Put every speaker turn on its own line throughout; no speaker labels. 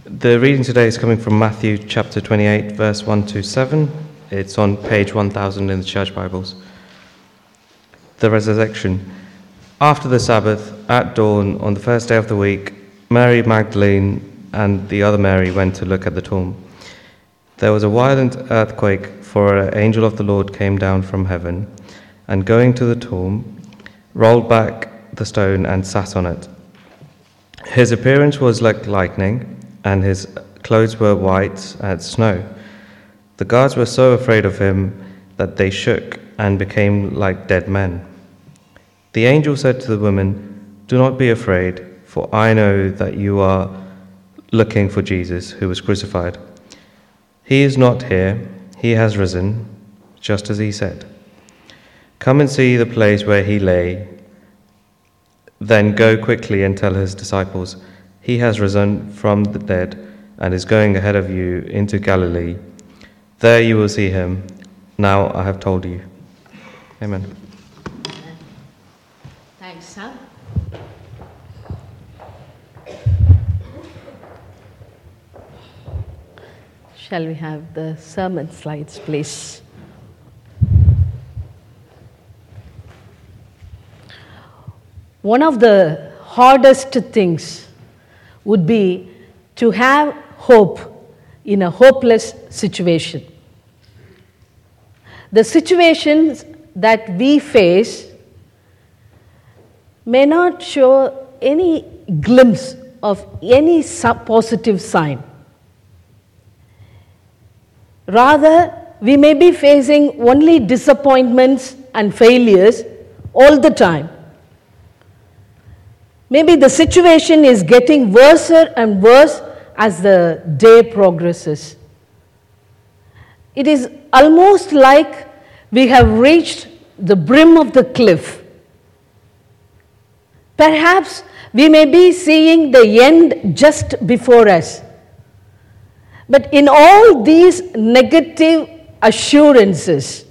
The reading today is coming from Matthew chapter 28, verse 1 to 7. It's on page 1000 in the Church Bibles. The resurrection. After the Sabbath, at dawn, on the first day of the week, Mary Magdalene and the other Mary went to look at the tomb. There was a violent earthquake, for an angel of the Lord came down from heaven, and going to the tomb, rolled back the stone and sat on it. His appearance was like lightning, and his clothes were white as snow. The guards were so afraid of him that they shook and became like dead men. The angel said to the woman, "Do not be afraid, for I know that you are looking for Jesus, who was crucified. He is not here, he has risen, just as he said. Come and see the place where he lay. Then go quickly and tell his disciples, he has risen from the dead and is going ahead of you into Galilee. There you will see him. Now I have told you." Amen.
Thanks, Sam. Shall we have the sermon slides, please? One of the hardest things would be to have hope in a hopeless situation. The situations that we face may not show any glimpse of any positive sign. Rather, we may be facing only disappointments and failures all the time. Maybe the situation is getting worse and worse as the day progresses. It is almost like we have reached the brim of the cliff. Perhaps we may be seeing the end just before us. But in all these negative assurances,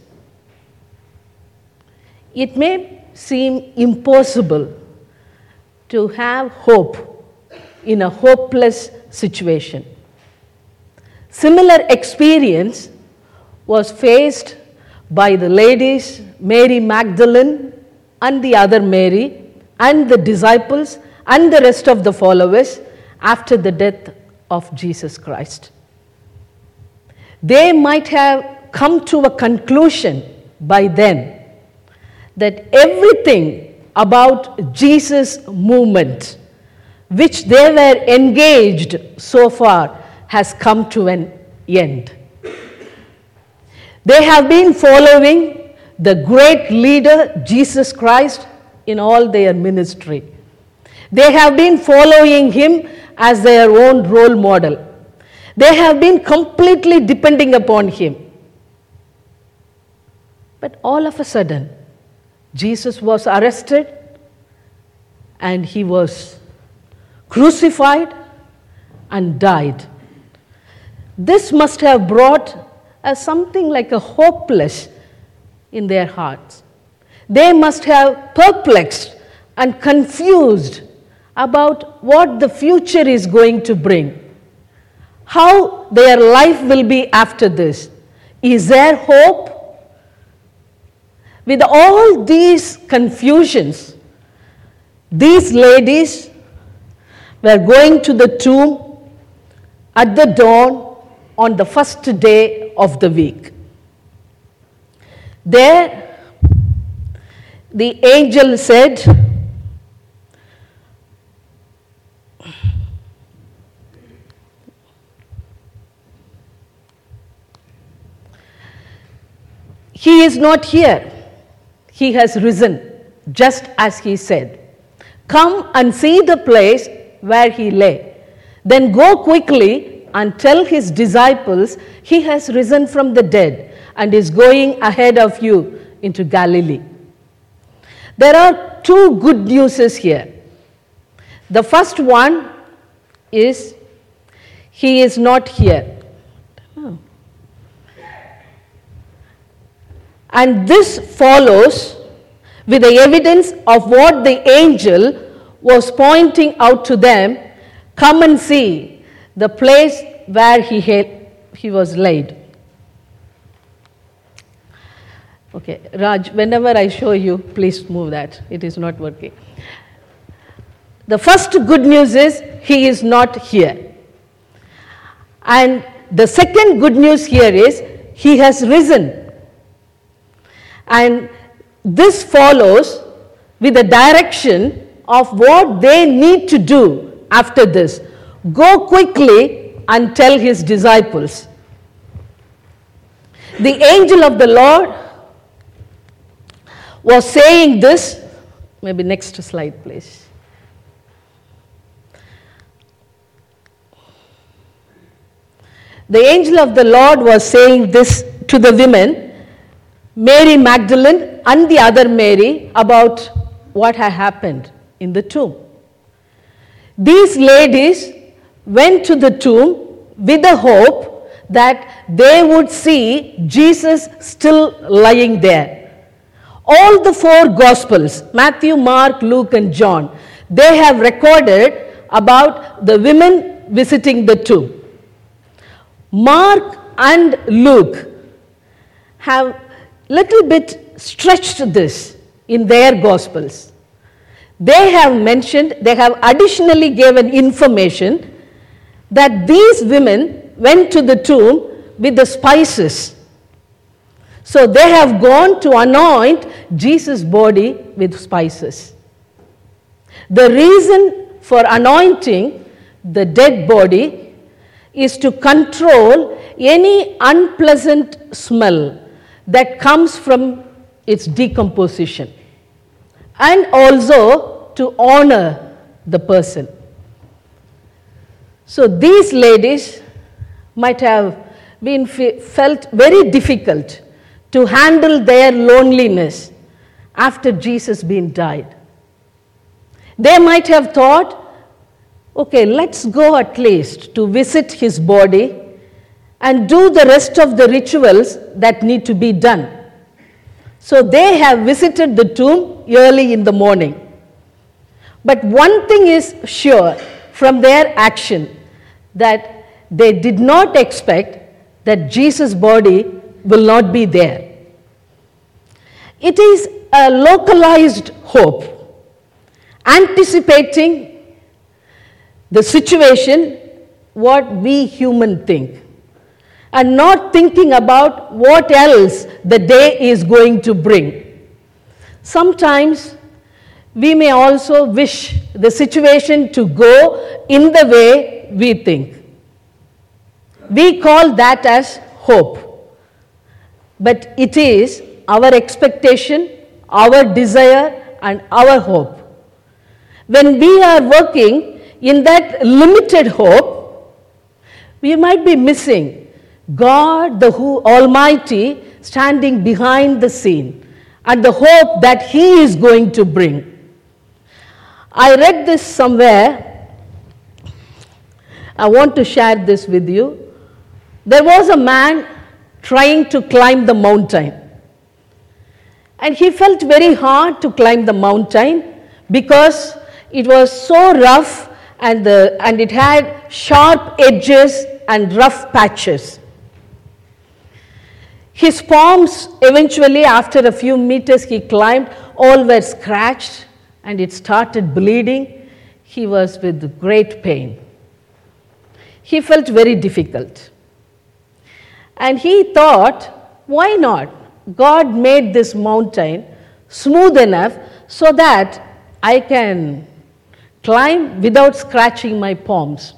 it may seem impossible to have hope in a hopeless situation. Similar experience was faced by the ladies, Mary Magdalene and the other Mary, and the disciples and the rest of the followers after the death of Jesus Christ. They might have come to a conclusion by then that everything about Jesus' movement, which they were engaged so far, has come to an end. They have been following the great leader, Jesus Christ, in all their ministry. They have been following him as their own role model. They have been completely depending upon him. But all of a sudden, Jesus was arrested and he was crucified and died. This must have brought something like a hopeless in their hearts. They must have perplexed and confused about what the future is going to bring, how their life will be after this. Is there hope? With all these confusions, these ladies were going to the tomb at the dawn on the first day of the week. There, the angel said, "He is not here. He has risen, just as he said. Come and see the place where he lay. Then go quickly and tell his disciples he has risen from the dead and is going ahead of you into Galilee." There are two good newses here. The first one is he is not here. And this follows with the evidence of what the angel was pointing out to them. Come and see the place where he was laid. Okay, Raj, whenever I show you, please move that. It is not working. The first good news is he is not here. And the second good news here is he has risen. And this follows with the direction of what they need to do after this. Go quickly and tell his disciples. The angel of the Lord was saying this. Maybe next slide, please. The angel of the Lord was saying this to the women, Mary Magdalene and the other Mary, about what had happened in the tomb. These ladies went to the tomb with the hope that they would see Jesus still lying there. All the four Gospels, Matthew, Mark, Luke, and John, they have recorded about the women visiting the tomb. Mark and Luke have little bit stretched this in their Gospels. They have mentioned, they have additionally given information that these women went to the tomb with the spices. So they have gone to anoint Jesus' body with spices. The reason for anointing the dead body is to control any unpleasant smell that comes from its decomposition, and also to honor the person. So these ladies might have been felt very difficult to handle their loneliness after Jesus being died. They might have thought, okay, let's go at least to visit his body and do the rest of the rituals that need to be done. So they have visited the tomb early in the morning. But one thing is sure from their action, that they did not expect that Jesus' body will not be there. It is a localized hope, anticipating the situation, what we human think, and not thinking about what else the day is going to bring. Sometimes we may also wish the situation to go in the way we think. We call that as hope. But it is our expectation, our desire, and our hope. When we are working in that limited hope, we might be missing God, the Almighty, standing behind the scene, and the hope that He is going to bring. I read this somewhere. I want to share this with you. There was a man trying to climb the mountain. And he felt very hard to climb the mountain because it was so rough and it had sharp edges and rough patches. His palms, eventually after a few meters he climbed, all were scratched and it started bleeding. He was with great pain. He felt very difficult. And he thought, why not? God made this mountain smooth enough so that I can climb without scratching my palms.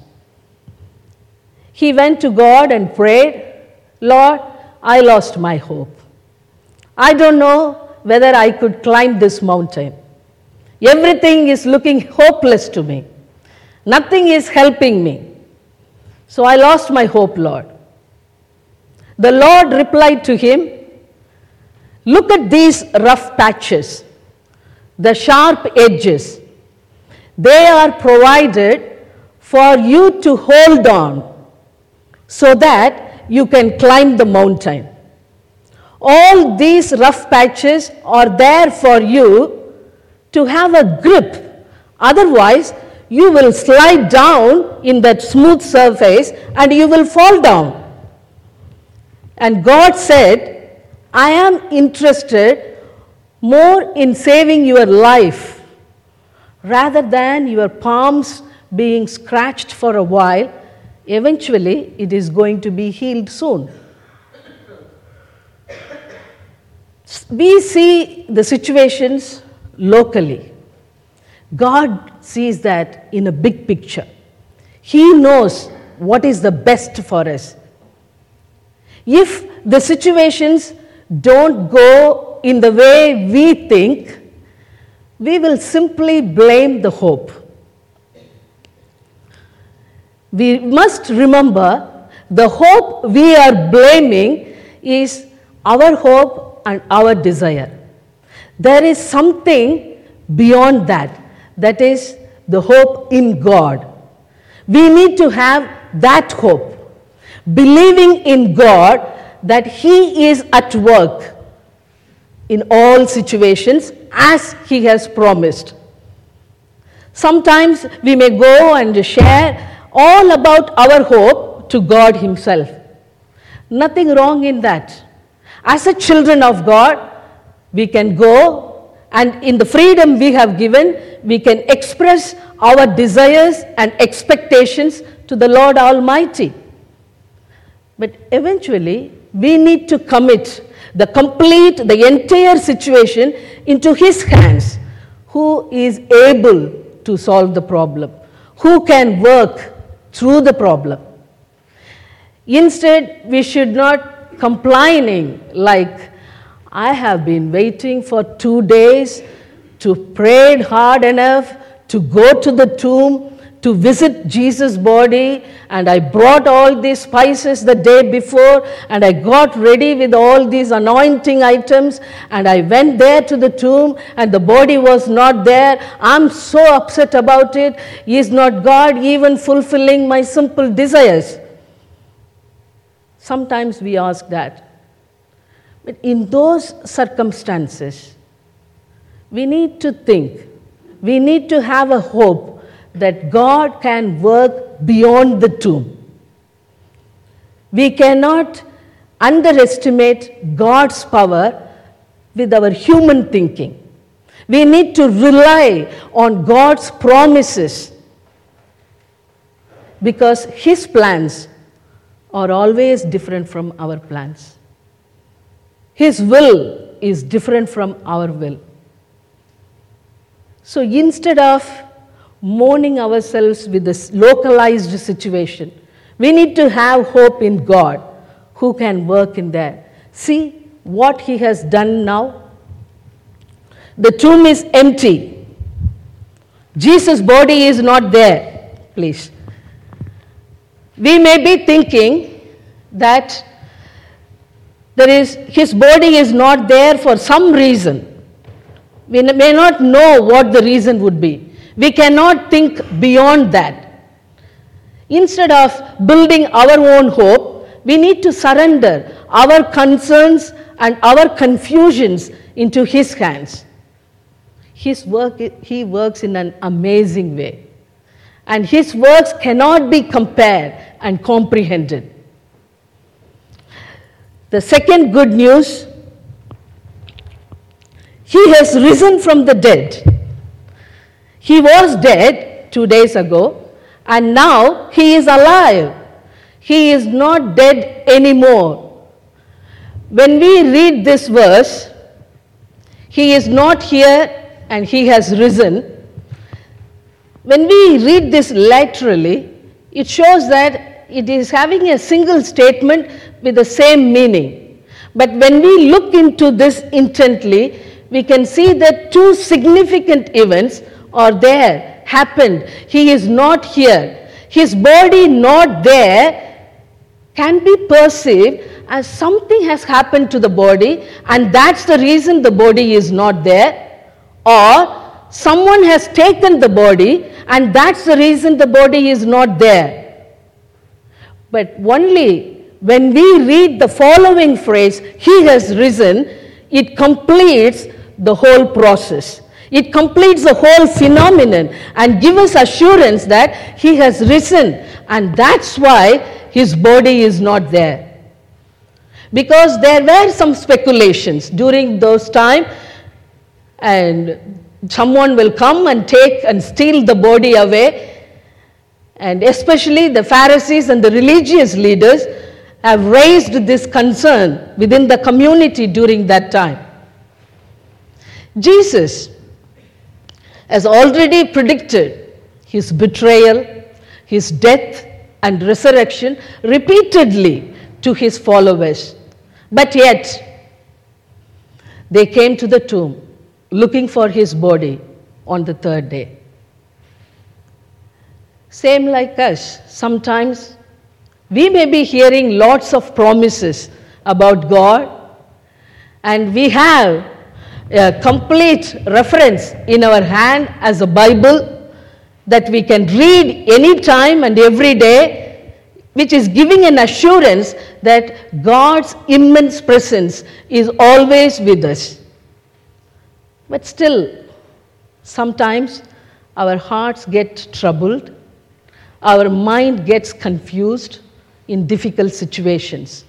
He went to God and prayed, Lord, I lost my hope. I don't know whether I could climb this mountain. Everything is looking hopeless to me. Nothing is helping me. So I lost my hope, Lord. The Lord replied to him, look at these rough patches, the sharp edges. They are provided for you to hold on so that you can climb the mountain. All these rough patches are there for you to have a grip. Otherwise, you will slide down in that smooth surface and you will fall down. And God said, I am interested more in saving your life rather than your palms being scratched for a while. Eventually, it is going to be healed soon. We see the situations locally. God sees that in a big picture. He knows what is the best for us. If the situations don't go in the way we think, we will simply blame the hope. We must remember the hope we are blaming is our hope and our desire. There is something beyond that. That is the hope in God. We need to have that hope, believing in God that He is at work in all situations as He has promised. Sometimes we may go and share all about our hope to God Himself. Nothing wrong in that. As a children of God, we can go and in the freedom we have given, we can express our desires and expectations to the Lord Almighty. But eventually, we need to commit the entire situation into His hands, who is able to solve the problem, who can work through the problem. Instead, we should not complaining like, I have been waiting for 2 days to pray hard enough to go to the tomb to visit Jesus' body, and I brought all these spices the day before, and I got ready with all these anointing items, and I went there to the tomb, and the body was not there. I'm so upset about it. Is not God even fulfilling my simple desires? Sometimes we ask that. But in those circumstances, we need to think, we need to have a hope that God can work beyond the tomb. We cannot underestimate God's power with our human thinking. We need to rely on God's promises because His plans are always different from our plans. His will is different from our will. So instead of mourning ourselves with this localized situation, we need to have hope in God who can work in there. See what He has done now. The tomb is empty. Jesus' body is not there. Please. We may be thinking that His body is not there for some reason. We may not know what the reason would be. We cannot think beyond that. Instead of building our own hope, we need to surrender our concerns and our confusions into His hands. He works in an amazing way. And His works cannot be compared and comprehended. The second good news, He has risen from the dead. He was dead 2 days ago, and now He is alive. He is not dead anymore. When we read this verse, He is not here and He has risen. When we read this literally, it shows that it is having a single statement with the same meaning. But when we look into this intently, we can see that two significant events are there, happened. He is not here. His body not there can be perceived as something has happened to the body, and that's the reason the body is not there. Or someone has taken the body, and that's the reason the body is not there. But only when we read the following phrase, He has risen, it completes the whole process. It completes the whole phenomenon and gives us assurance that he has risen, and that's why his body is not there. Because there were some speculations during those times, and someone will come and take and steal the body away. And especially the Pharisees and the religious leaders have raised this concern within the community during that time. Jesus has already predicted his betrayal, his death and resurrection repeatedly to his followers. But yet, they came to the tomb looking for his body on the third day. Same like us, sometimes we may be hearing lots of promises about God, and we have a complete reference in our hand as a Bible that we can read any time and every day, which is giving an assurance that God's immense presence is always with us. But still, sometimes our hearts get troubled, our mind gets confused in difficult situations.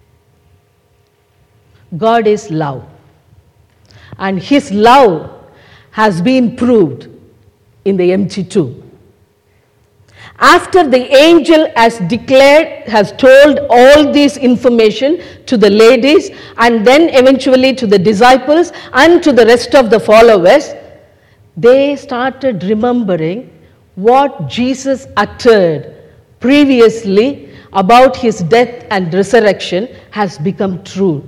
God is love, and his love has been proved in the empty tomb. After the angel has told all this information to the ladies, and then eventually to the disciples and to the rest of the followers, they started remembering what Jesus uttered previously about his death and resurrection has become true.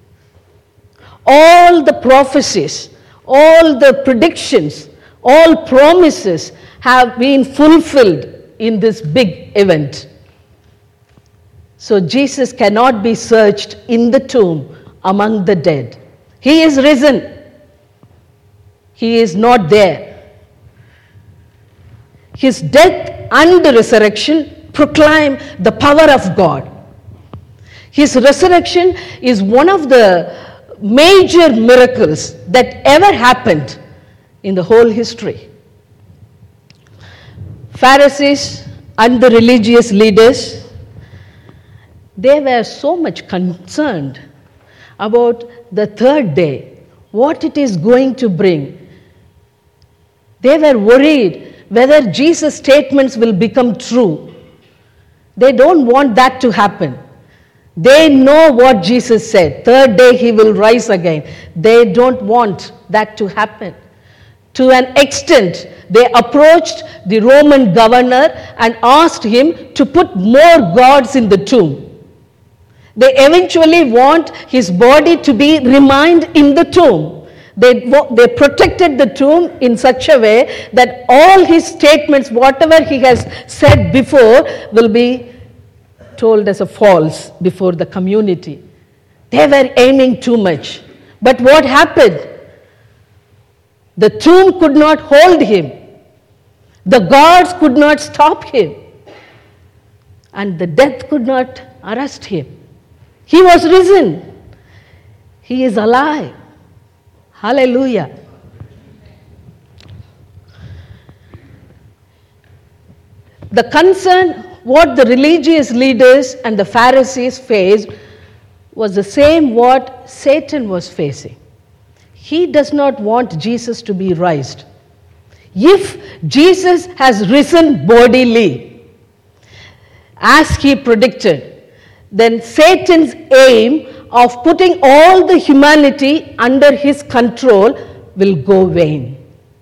All the prophecies, all the predictions, all promises have been fulfilled in this big event. So Jesus cannot be searched in the tomb among the dead. He is risen. He is not there. His death and resurrection proclaim the power of God. His resurrection is one of the major miracles that ever happened in the whole history. Pharisees and the religious leaders, they were so much concerned about the third day, what it is going to bring. They were worried whether Jesus' statements will become true. They don't want that to happen. They know what Jesus said. Third day he will rise again. They don't want that to happen. To an extent, they approached the Roman governor and asked him to put more gods in the tomb. They eventually want his body to be remained in the tomb. They protected the tomb in such a way that all his statements, whatever he has said before, will be told as a false before the community. They were aiming too much. But what happened? The tomb could not hold him. The guards could not stop him. And the death could not arrest him. He was risen. He is alive. Hallelujah. The concern what the religious leaders and the Pharisees faced was the same what Satan was facing. He does not want Jesus to be raised. If Jesus has risen bodily, as he predicted, then Satan's aim of putting all the humanity under his control will go vain.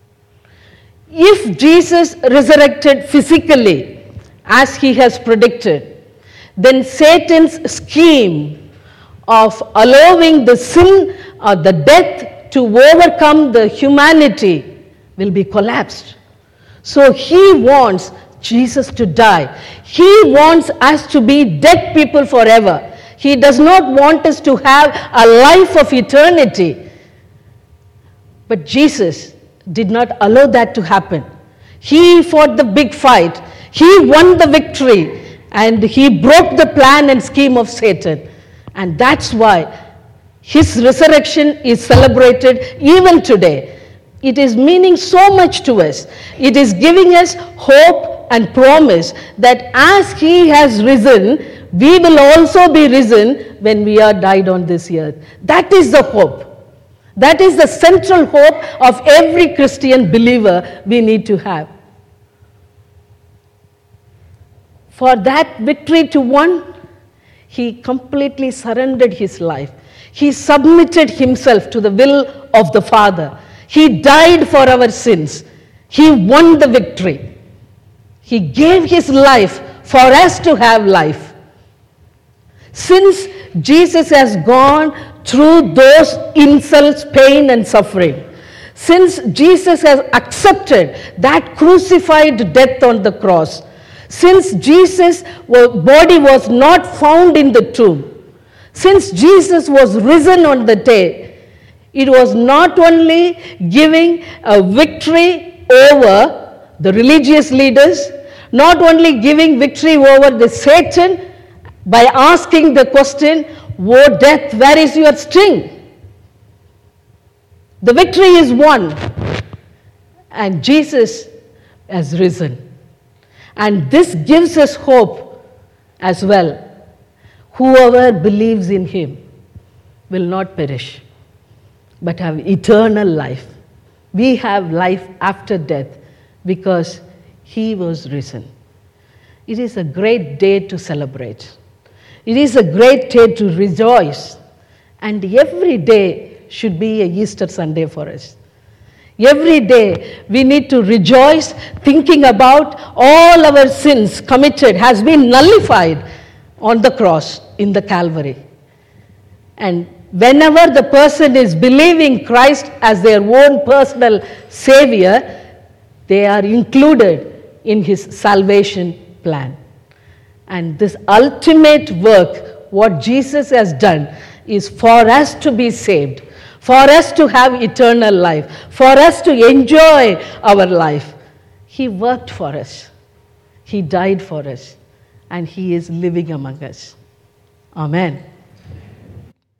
If Jesus resurrected physically, as he has predicted, then Satan's scheme of allowing the sin or the death to overcome the humanity will be collapsed. So he wants Jesus to die. He wants us to be dead people forever. He does not want us to have a life of eternity. But Jesus did not allow that to happen. He fought the big fight. He won the victory. And he broke the plan and scheme of Satan. And that's why his resurrection is celebrated even today. It is meaning so much to us. It is giving us hope and promise that as He has risen, we will also be risen when we are died on this earth. That is the hope. That is the central hope of every Christian believer we need to have. For that victory to won, He completely surrendered His life. He submitted Himself to the will of the Father. He died for our sins. He won the victory. He gave His life for us to have life. Since Jesus has gone through those insults, pain and suffering, since Jesus has accepted that crucified death on the cross, since Jesus' body was not found in the tomb, since Jesus was risen on the day, it was not only giving a victory over the religious leaders, not only giving victory over the Satan by asking the question, "Woe death, where is your sting?" The victory is won, and Jesus has risen. And this gives us hope as well. Whoever believes in Him will not perish, but have eternal life. We have life after death because He was risen. It is a great day to celebrate. It is a great day to rejoice. And every day should be a Easter Sunday for us. Every day we need to rejoice thinking about all our sins committed has been nullified on the cross in the Calvary. And whenever the person is believing Christ as their own personal Savior, they are included in His salvation plan. And this ultimate work, what Jesus has done, is for us to be saved, for us to have eternal life, for us to enjoy our life. He worked for us. He died for us. And He is living among us. Amen.